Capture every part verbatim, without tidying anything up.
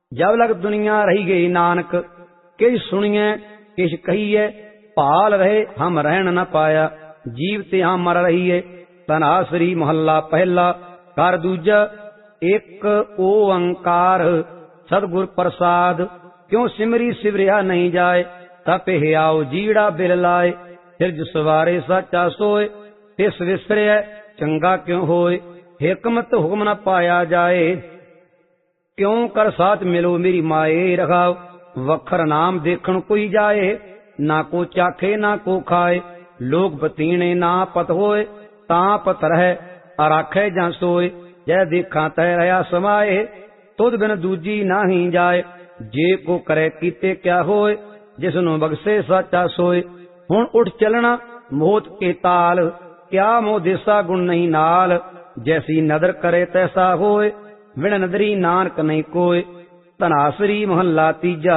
जब लग दुनिया रही गई नानक, किस सुनिए किस कहिए, भाल रहे हम रहन न पाया, जीव ते हम मर रहीए। तनासरी महला पहला कर दूजा, एक ओंकार सतगुर प्रसाद, क्यों सिमरी सिवरिया नहीं जाए, तप हियाओ जीड़ा बिल लाए। फिर सवारे साचा सोए, तिस विसरे चंगा क्यों होए, हिकमत हुक्म न पाया जाए, क्यों कर साथ मिलो मेरी माए रखाओ। वखर नाम देखण कोई जाए, ना को चाखे ना को खाए, लोग बतीने ना पत होए, ता पत रहे अराखे जा सोए। जय देखा तय रहा समाए, तुद बिन दूजी ना ही जाए, जे को करे कीते क्या होए, जिसनु बगसे साचा सोए। हुण उठ चलना मोहत के ताल, क्या मोह देसा गुण नहीं नाल, जैसी नदर करे तैसा होए, बिन नदरी नानक नहीं कोय। धनासरी महला तीजा,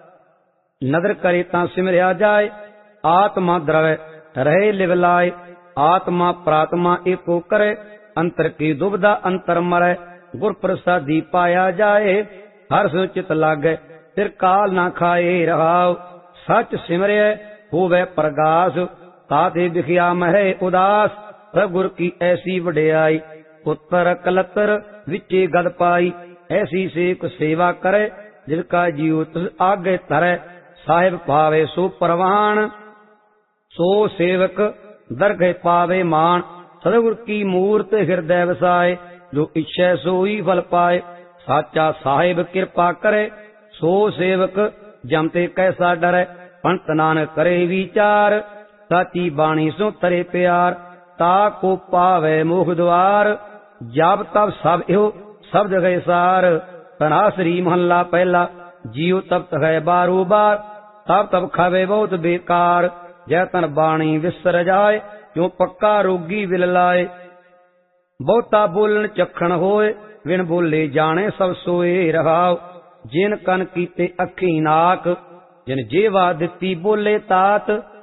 नदर करे ता सिमरिया जाए, आत्मा द्रवै रहे लिवलाए। आत्मा प्रात्मा एको करे, अंतर की दुबदा अंतर मरै, गुर प्रसादी पाया जाए। हर सो चित लागे फिर काल ना खाए रहाओ, सच सिमरे होवे प्रगास, ताते बिखिया महे उदास। गुर की ऐसी वडियाई, पुत्र कलतर विचे गद पाई, ऐसी सेक सेवा करे, जिसका जीव तुझ आगे धरे। साहिब पावे सो परवान, सो सेवक दरगह पावे मान। सतगुर की मूर्त हृदय वसाए, जो इच्छा सोई फल पाए। साचा साहिब कृपा करे, सो सेवक जमते कैसा डरे। पंत नानक करे विचार, साची बाणी सो तरे प्यार। ता को पावे मोह द्वार, जब तब सब इहो शब्द गए सार। तनासरी महला पहला, जियो तब है बारो बार, तब तब खावे बहुत बेकार। जय तन बाणी विसर जाए, क्यों पक्का रोगी विल लाए। बहुता बोलन चखण होए, बिन बोले जाने सब सोए रहाओ। जिन कन कीते अखी नाक, जिन जेवा दिती बोले तात,